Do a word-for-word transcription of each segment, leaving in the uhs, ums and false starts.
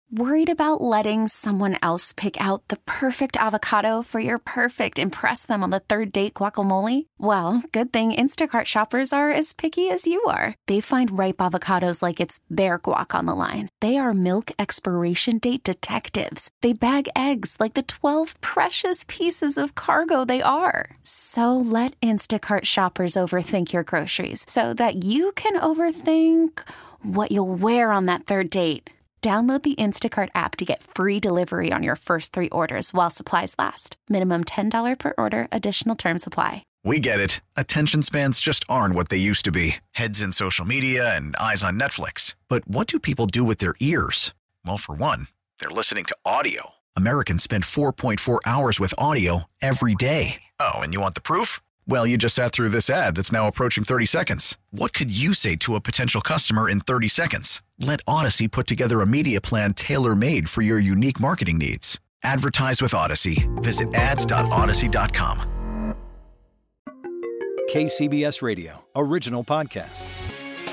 Worried about letting someone else pick out the perfect avocado for your perfect impress them on the third date guacamole? Well, good thing Instacart shoppers are as picky as you are. They find ripe avocados like it's their guac on the line. They are milk expiration date detectives. They bag eggs like the twelve precious pieces of cargo they are. So let Instacart shoppers overthink your groceries so that you can overthink what you'll wear on that third date. Download the Instacart app to get free delivery on your first three orders while supplies last. Minimum ten dollars per order. Additional terms apply. We get it. Attention spans just aren't what they used to be. Heads in social media and eyes on Netflix. But what do people do with their ears? Well, for one, they're listening to audio. Americans spend four point four hours with audio every day. Oh, and you want the proof? Well, you just sat through this ad that's now approaching thirty seconds. What could you say to a potential customer in thirty seconds? Let Odyssey put together a media plan tailor-made for your unique marketing needs. Advertise with Odyssey. Visit ads dot odyssey dot com. K C B S Radio, original podcasts.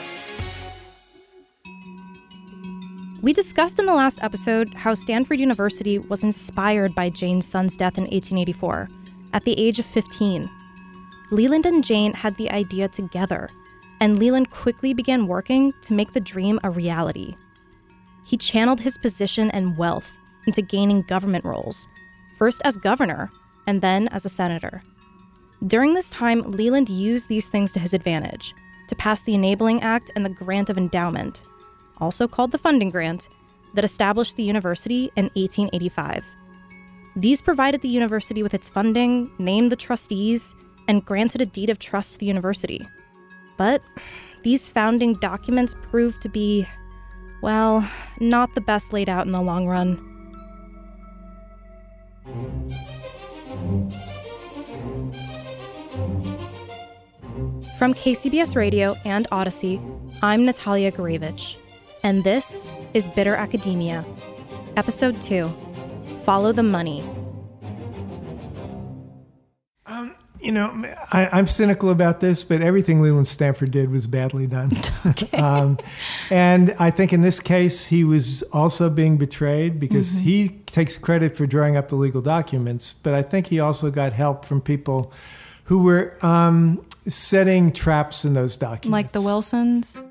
We discussed in the last episode how Stanford University was inspired by Jane's son's death in eighteen eighty-four, at the age of fifteen. Leland and Jane had the idea together, and Leland quickly began working to make the dream a reality. He channeled his position and wealth into gaining government roles, first as governor and then as a senator. During this time, Leland used these things to his advantage to pass the Enabling Act and the Grant of Endowment, also called the Funding Grant, that established the university in eighteen eighty-five. These provided the university with its funding, named the trustees, and granted a deed of trust to the university. But these founding documents proved to be, well, not the best laid out in the long run. From K C B S Radio and Odyssey, I'm Natalia Gurevich, and this is Bitter Academia, Episode two, Follow the Money. Um, you know, I, I'm cynical about this, but everything Leland Stanford did was badly done. Okay. um, and I think in this case, he was also being betrayed because mm-hmm. he takes credit for drawing up the legal documents, but I think he also got help from people who were um, setting traps in those documents. Like the Wilsons?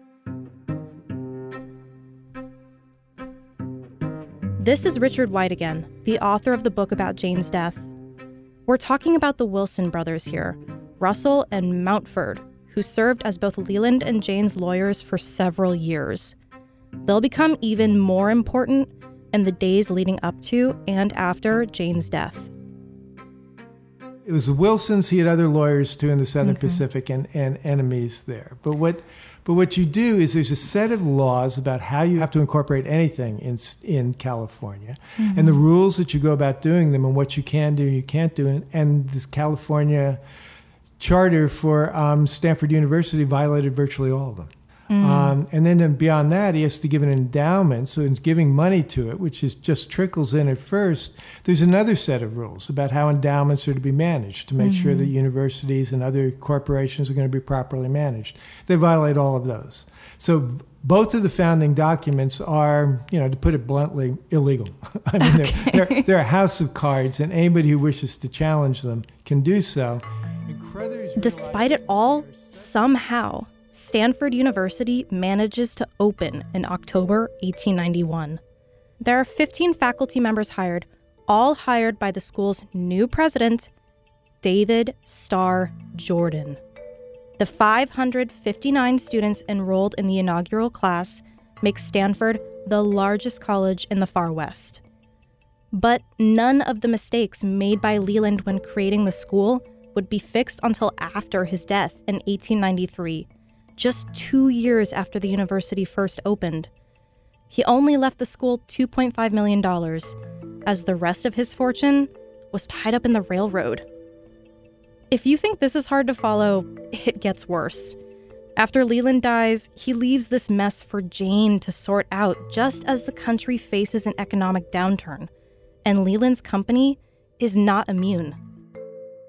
This is Richard White again, the author of the book about Jane's death. We're talking about the Wilson brothers here, Russell and Mountford, who served as both Leland and Jane's lawyers for several years. They'll become even more important in the days leading up to and after Jane's death. It was the Wilsons. He had other lawyers too in the Southern okay. Pacific and, and enemies there. But what but what you do is there's a set of laws about how you have to incorporate anything in in California, mm-hmm. and the rules that you go about doing them and what you can do and you can't do. And, and this California charter for um, Stanford University violated virtually all of them. Mm. Um, and then beyond that, he has to give an endowment. So in giving money to it, which is just trickles in at first, there's another set of rules about how endowments are to be managed to make mm-hmm. sure that universities and other corporations are going to be properly managed. They violate all of those. So both of the founding documents are, you know, to put it bluntly, illegal. I mean, okay. they're, they're, they're a house of cards, and anybody who wishes to challenge them can do so. Despite it all, somehow, Stanford University manages to open in October eighteen ninety-one. There are fifteen faculty members hired, all hired by the school's new president, David Starr Jordan. The five hundred fifty-nine students enrolled in the inaugural class make Stanford the largest college in the far West. But none of the mistakes made by Leland when creating the school would be fixed until after his death in eighteen ninety-three. Just two years after the university first opened. He only left the school two point five million dollars, as the rest of his fortune was tied up in the railroad. If you think this is hard to follow, it gets worse. After Leland dies, he leaves this mess for Jane to sort out just as the country faces an economic downturn, and Leland's company is not immune.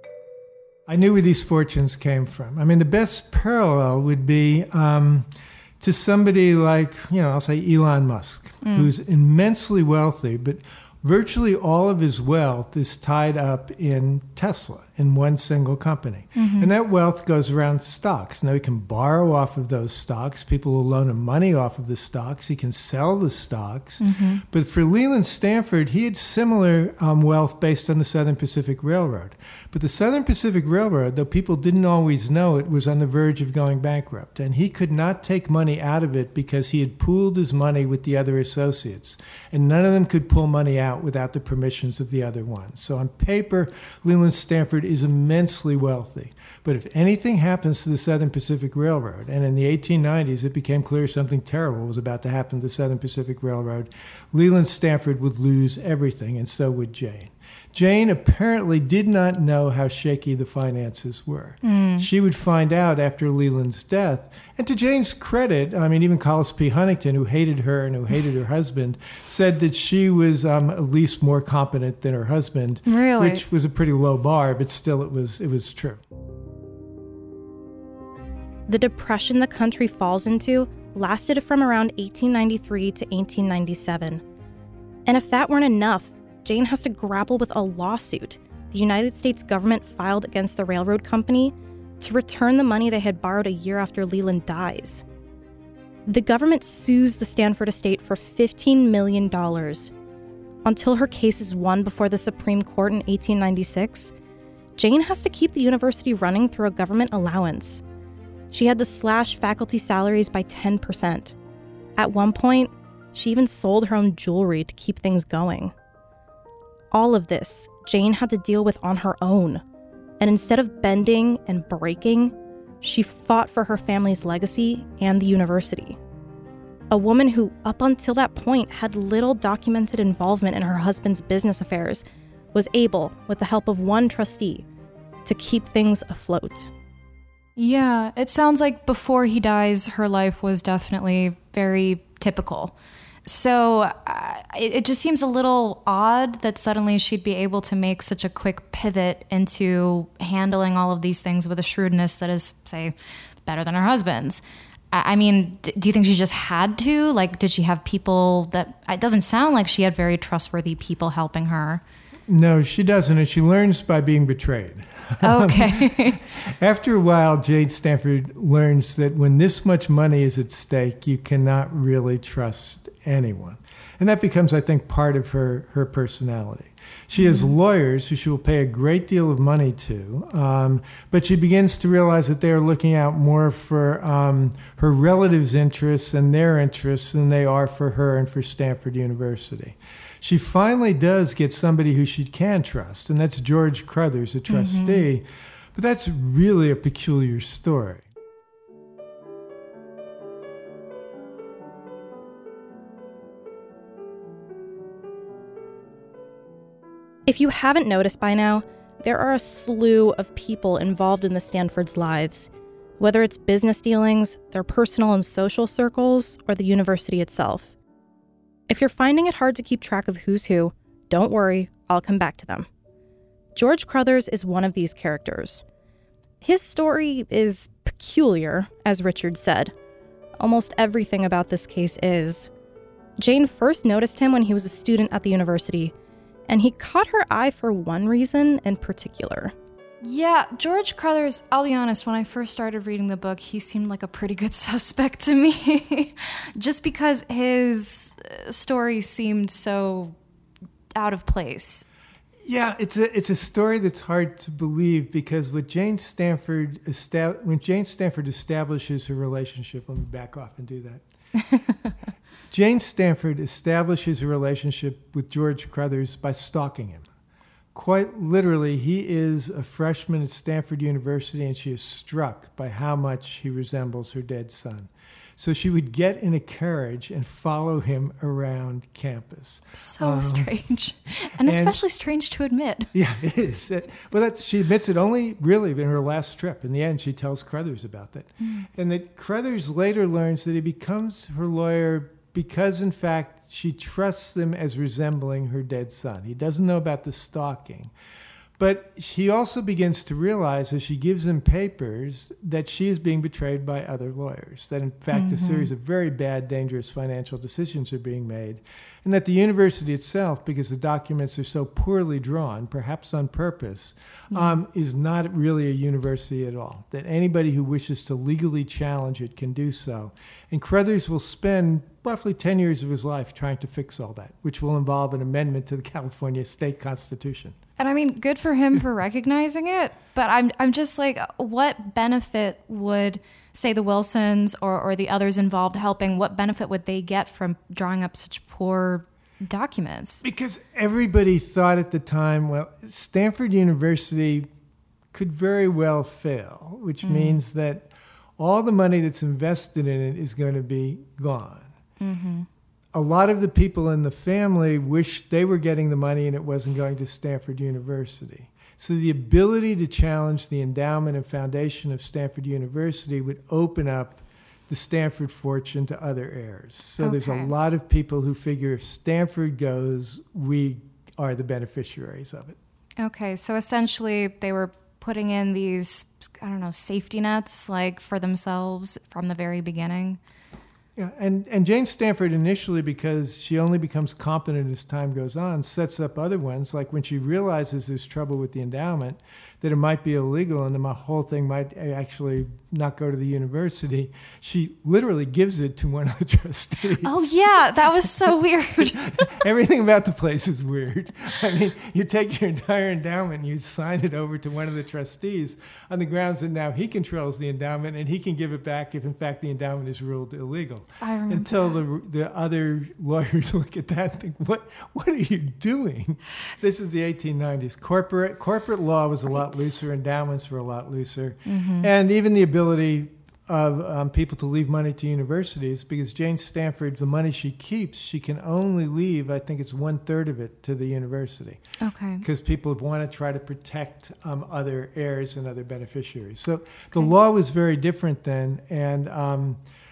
I knew where these fortunes came from. I mean, the best parallel would be um, to somebody like, you know, I'll say Elon Musk, mm. who's immensely wealthy, but virtually all of his wealth is tied up in Tesla, in one single company. Mm-hmm. And that wealth goes around stocks. Now, he can borrow off of those stocks. People will loan him money off of the stocks. He can sell the stocks. Mm-hmm. But for Leland Stanford, he had similar um, wealth based on the Southern Pacific Railroad. But the Southern Pacific Railroad, though people didn't always know it, was on the verge of going bankrupt. And he could not take money out of it because he had pooled his money with the other associates. And none of them could pull money out without the permissions of the other ones. So on paper, Leland Stanford is immensely wealthy. But if anything happens to the Southern Pacific Railroad, and in the eighteen nineties it became clear something terrible was about to happen to the Southern Pacific Railroad, Leland Stanford would lose everything, and so would Jane. Jane apparently did not know how shaky the finances were. Mm. She would find out after Leland's death. And to Jane's credit, I mean, even Collis P. Huntington, who hated her and who hated her husband, said that she was um, at least more competent than her husband, really? Which was a pretty low bar, but still it was it was true. The depression the country falls into lasted from around eighteen ninety-three to eighteen ninety-seven. And if that weren't enough, Jane has to grapple with a lawsuit the United States government filed against the railroad company to return the money they had borrowed a year after Leland dies. The government sues the Stanford estate for fifteen million dollars. Until her case is won before the Supreme Court in eighteen ninety-six, Jane has to keep the university running through a government allowance. She had to slash faculty salaries by ten percent. At one point, she even sold her own jewelry to keep things going. All of this, Jane had to deal with on her own. And instead of bending and breaking, she fought for her family's legacy and the university. A woman who, up until that point, had little documented involvement in her husband's business affairs, was able, with the help of one trustee, to keep things afloat. Yeah, it sounds like before he dies, her life was definitely very typical. So uh, it, it just seems a little odd that suddenly she'd be able to make such a quick pivot into handling all of these things with a shrewdness that is, say, better than her husband's. I mean, d- do you think she just had to? Like, did she have people that... It doesn't sound like she had very trustworthy people helping her. No, she doesn't, and she learns by being betrayed. Okay. After a while, Jane Stanford learns that when this much money is at stake, you cannot really trust anyone. And that becomes, I think, part of her, her personality. She has lawyers who she will pay a great deal of money to, um, but she begins to realize that they are looking out more for um, her relatives' interests and their interests than they are for her and for Stanford University. She finally does get somebody who she can trust, and that's George Crothers, a trustee. Mm-hmm. But that's really a peculiar story. If you haven't noticed by now, there are a slew of people involved in the Stanford's lives, whether it's business dealings, their personal and social circles, or the university itself. If you're finding it hard to keep track of who's who, don't worry, I'll come back to them. George Crothers is one of these characters. His story is peculiar, as Richard said. Almost everything about this case is. Jane first noticed him when he was a student at the university, and he caught her eye for one reason in particular. Yeah, George Crothers, I'll be honest, when I first started reading the book, he seemed like a pretty good suspect to me. Just because his story seemed so out of place. Yeah, it's a it's a story that's hard to believe because what Jane Stanford esta- when Jane Stanford establishes her relationship, let me back off and do that. Jane Stanford establishes a relationship with George Crothers by stalking him. Quite literally, he is a freshman at Stanford University, and she is struck by how much he resembles her dead son. So she would get in a carriage and follow him around campus. So um, strange. And, and especially strange to admit. Yeah, it is. Well, that's, she admits it only really in her last trip. In the end, she tells Crothers about that. Mm. And that Crothers later learns that he becomes her lawyer because, in fact, she trusts them as resembling her dead son. He doesn't know about the stalking. But she also begins to realize as she gives him papers that she is being betrayed by other lawyers, that in fact mm-hmm. a series of very bad, dangerous financial decisions are being made, and that the university itself, because the documents are so poorly drawn, perhaps on purpose, yeah. um, is not really a university at all, that anybody who wishes to legally challenge it can do so. And Crothers will spend roughly ten years of his life trying to fix all that, which will involve an amendment to the California state constitution. And I mean, good for him for recognizing it, but I'm I'm just like, what benefit would, say, the Wilsons or, or the others involved helping, what benefit would they get from drawing up such poor documents? Because everybody thought at the time, well, Stanford University could very well fail, which mm. means that all the money that's invested in it is going to be gone. Mm-hmm. A lot of the people in the family wished they were getting the money and it wasn't going to Stanford University. So the ability to challenge the endowment and foundation of Stanford University would open up the Stanford fortune to other heirs. So okay. there's a lot of people who figure if Stanford goes, we are the beneficiaries of it. Okay, so essentially they were putting in these, I don't know, safety nets like for themselves from the very beginning. Yeah, and, and Jane Stanford initially, because she only becomes competent as time goes on, sets up other ones, like when she realizes there's trouble with the endowment, that it might be illegal and the whole thing might actually not go to the university, she literally gives it to one of the trustees. Oh, yeah, that was so weird. Everything about the place is weird. I mean, you take your entire endowment and you sign it over to one of the trustees on the grounds that now he controls the endowment and he can give it back if, in fact, the endowment is ruled illegal. I remember Until that. the the other lawyers look at that and think, what what are you doing? This is the eighteen nineties. Corporate corporate law was a lot looser, endowments were a lot looser. Mm-hmm. And even the ability of um, people to leave money to universities, because Jane Stanford, the money she keeps, she can only leave, I think it's one third of it to the university. Okay. Because people want to try to protect um, other heirs and other beneficiaries. So okay. the law was very different then, and um,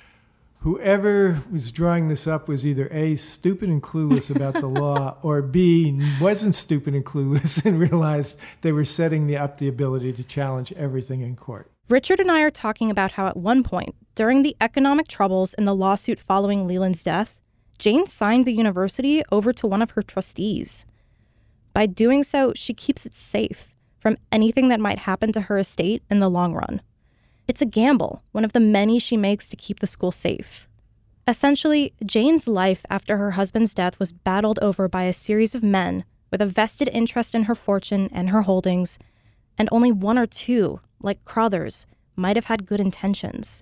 whoever was drawing this up was either A, stupid and clueless about the law, or B, wasn't stupid and clueless and realized they were setting the, up the ability to challenge everything in court. Richard and I are talking about how at one point, during the economic troubles in the lawsuit following Leland's death, Jane signed the university over to one of her trustees. By doing so, she keeps it safe from anything that might happen to her estate in the long run. It's a gamble, one of the many she makes to keep the school safe. Essentially, Jane's life after her husband's death was battled over by a series of men with a vested interest in her fortune and her holdings, and only one or two, like Crothers, might have had good intentions.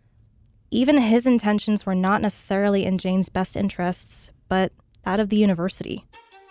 Even his intentions were not necessarily in Jane's best interests, but that of the university.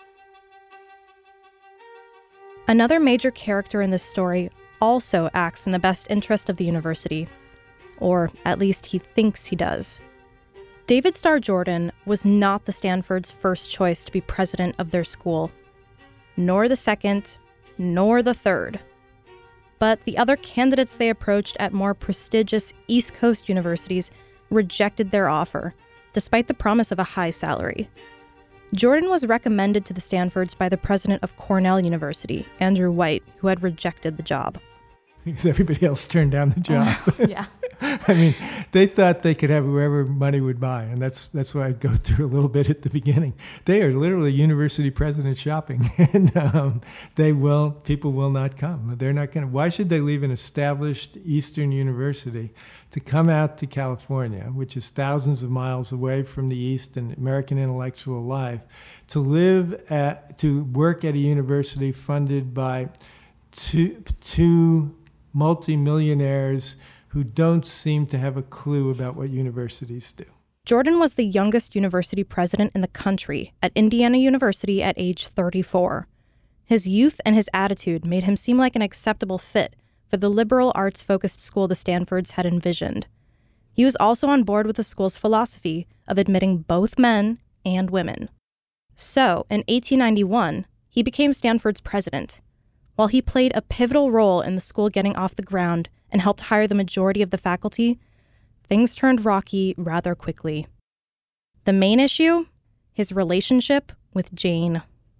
Another major character in this story also acts in the best interest of the university, or at least he thinks he does. David Starr Jordan was not the Stanford's first choice to be president of their school, nor the second, nor the third. But the other candidates they approached at more prestigious East Coast universities rejected their offer, despite the promise of a high salary. Jordan was recommended to the Stanfords by the president of Cornell University, Andrew White, who had rejected the job. Because everybody else turned down the job. Yeah. I mean, they thought they could have whoever money would buy, and that's that's why I go through a little bit at the beginning. They are literally university president shopping, and um, they will people will not come. They're not going to. Why should they leave an established Eastern university to come out to California, which is thousands of miles away from the East and American intellectual life, to live at to work at a university funded by two two multimillionaires who don't seem to have a clue about what universities do. Jordan was the youngest university president in the country at Indiana University at age thirty-four. His youth and his attitude made him seem like an acceptable fit for the liberal arts-focused school the Stanfords had envisioned. He was also on board with the school's philosophy of admitting both men and women. So, in eighteen ninety-one, he became Stanford's president. While he played a pivotal role in the school getting off the ground and helped hire the majority of the faculty, things turned rocky rather quickly. The main issue? His relationship with Jane.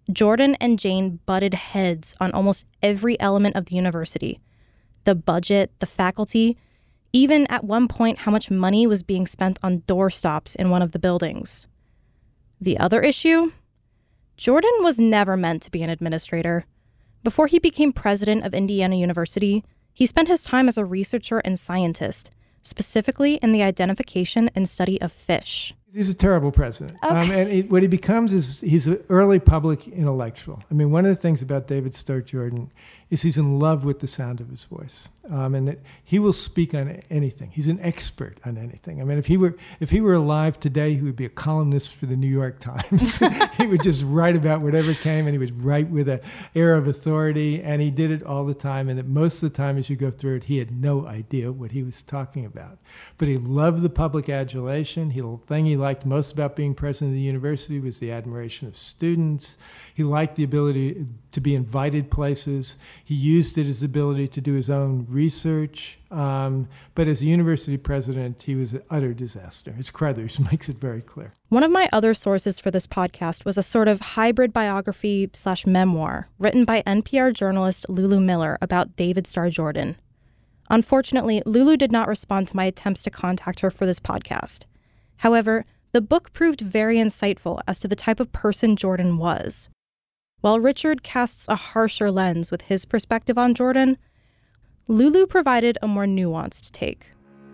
Jordan and Jane butted heads on almost every element of the university. The budget, the faculty, even at one point how much money was being spent on doorstops in one of the buildings. The other issue? Jordan was never meant to be an administrator. Before he became president of Indiana University, he spent his time as a researcher and scientist, specifically in the identification and study of fish. He's a terrible president. Okay. Um, and it, what he becomes is he's an early public intellectual. I mean, one of the things about David Starr Jordan is he's in love with the sound of his voice, um, and that he will speak on anything. He's an expert on anything. I mean, if he were if he were alive today, he would be a columnist for the New York Times. He would just write about whatever came, and he would write with an air of authority, and he did it all the time. And that most of the time, as you go through it, he had no idea what he was talking about. But he loved the public adulation. He, the thing he liked most about being president of the university was the admiration of students. He liked the ability to be invited places. He used it as ability to do his own research. Um, but as a university president, he was an utter disaster. His Crothers makes it very clear. One of my other sources for this podcast was a sort of hybrid biography slash memoir written by N P R journalist Lulu Miller about David Starr Jordan. Unfortunately, Lulu did not respond to my attempts to contact her for this podcast. However, the book proved very insightful as to the type of person Jordan was. While Richard casts a harsher lens with his perspective on Jordan, Lulu provided a more nuanced take.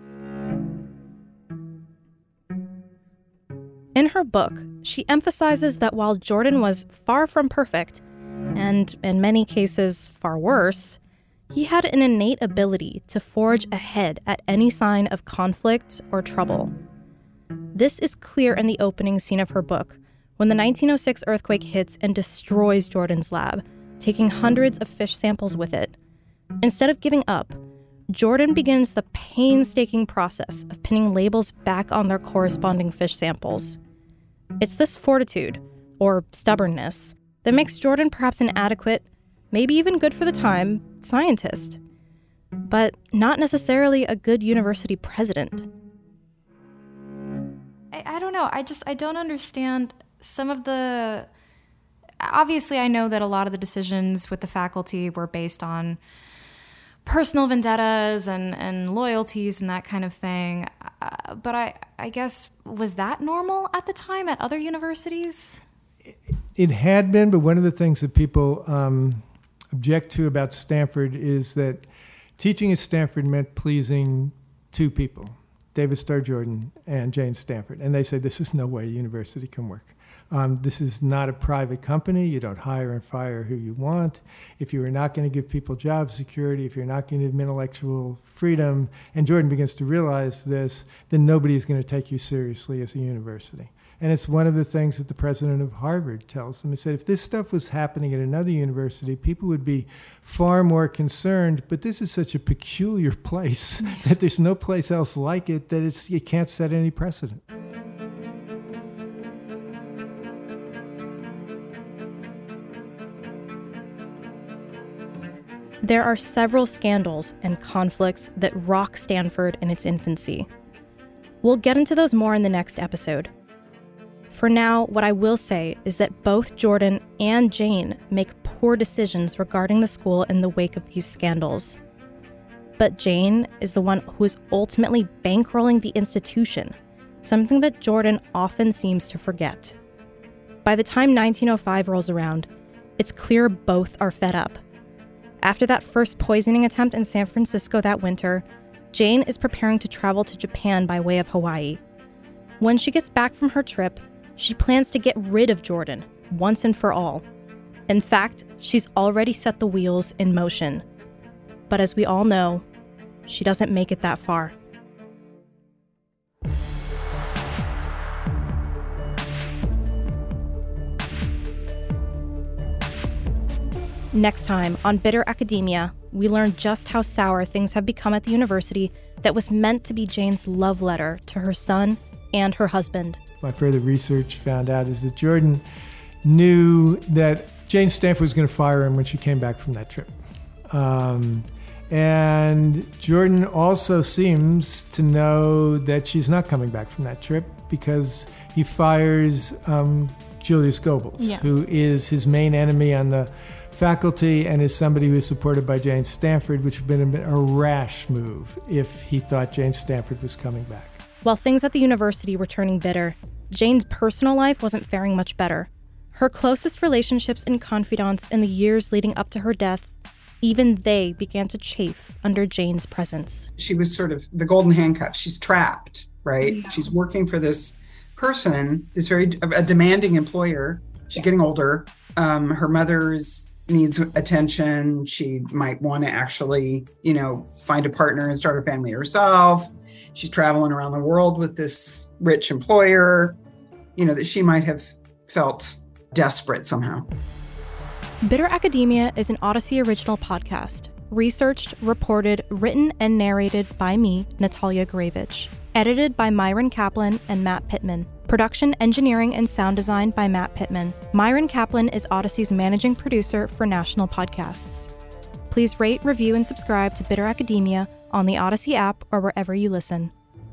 In her book, she emphasizes that while Jordan was far from perfect, and in many cases far worse, he had an innate ability to forge ahead at any sign of conflict or trouble. This is clear in the opening scene of her book, when the nineteen oh six earthquake hits and destroys Jordan's lab, taking hundreds of fish samples with it. Instead of giving up, Jordan begins the painstaking process of pinning labels back on their corresponding fish samples. It's this fortitude, or stubbornness, that makes Jordan perhaps an adequate, maybe even good for the time, scientist, but not necessarily a good university president. I, I don't know. I just, I don't understand some of the... Obviously, I know that a lot of the decisions with the faculty were based on personal vendettas and, and loyalties and that kind of thing. Uh, but I, I guess, was that normal at the time at other universities? It had been, but one of the things that people um, object to about Stanford is that teaching at Stanford meant pleasing two people, David Starr Jordan and Jane Stanford. And they said, this is no way a university can work. Um, this is not a private company. You don't hire and fire who you want. If you are not going to give people job security, if you're not going to give them intellectual freedom, and Jordan begins to realize this, then nobody is going to take you seriously as a university. And it's one of the things that the president of Harvard tells them. He said, if this stuff was happening at another university, people would be far more concerned, but this is such a peculiar place that there's no place else like it, that it's, you can't set any precedent. There are several scandals and conflicts that rock Stanford in its infancy. We'll get into those more in the next episode. For now, what I will say is that both Jordan and Jane make poor decisions regarding the school in the wake of these scandals. But Jane is the one who is ultimately bankrolling the institution, something that Jordan often seems to forget. By the time nineteen oh five rolls around, it's clear both are fed up. After that first poisoning attempt in San Francisco that winter, Jane is preparing to travel to Japan by way of Hawaii. When she gets back from her trip, she plans to get rid of Jordan, once and for all. In fact, she's already set the wheels in motion. But as we all know, she doesn't make it that far. Next time on Bitter Academia, we learn just how sour things have become at the university that was meant to be Jane's love letter to her son and her husband. My further research found out is that Jordan knew that Jane Stanford was going to fire him when she came back from that trip. Um, and Jordan also seems to know that she's not coming back from that trip because he fires um, Julius Goebbels, yeah. who is his main enemy on the faculty and is somebody who is supported by Jane Stanford, which would have been a rash move if he thought Jane Stanford was coming back. While things at the university were turning bitter, Jane's personal life wasn't faring much better. Her closest relationships and confidants in the years leading up to her death, even they began to chafe under Jane's presence. She was sort of the golden handcuff. She's trapped, right? Yeah. She's working for this person, this very a demanding employer. She's yeah. getting older. Um, her mother's needs attention. She might want to actually, you know, find a partner and start a family herself. She's traveling around the world with this rich employer, you know, that she might have felt desperate somehow. Bitter Academia is an Odyssey original podcast, researched, reported, written, and narrated by me, Natalia Gurevich. Edited by Myron Kaplan and Matt Pittman. Production, engineering, and sound design by Matt Pittman. Myron Kaplan is Odyssey's managing producer for National Podcasts. Please rate, review, and subscribe to Bitter Academia on the Odyssey app or wherever you listen.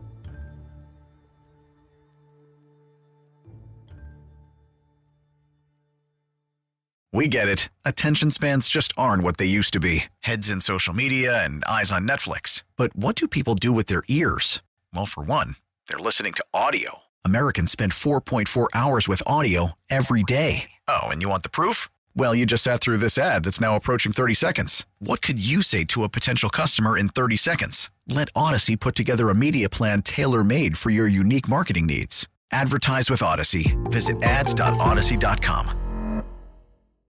We get it. Attention spans just aren't what they used to be. Heads in social media and eyes on Netflix. But what do people do with their ears? Well, for one, they're listening to audio. Americans spend four point four hours with audio every day. Oh, and you want the proof? Well, you just sat through this ad that's now approaching thirty seconds. What could you say to a potential customer in thirty seconds? Let Odyssey put together a media plan tailor-made for your unique marketing needs. Advertise with Odyssey. Visit ads dot odyssey dot com.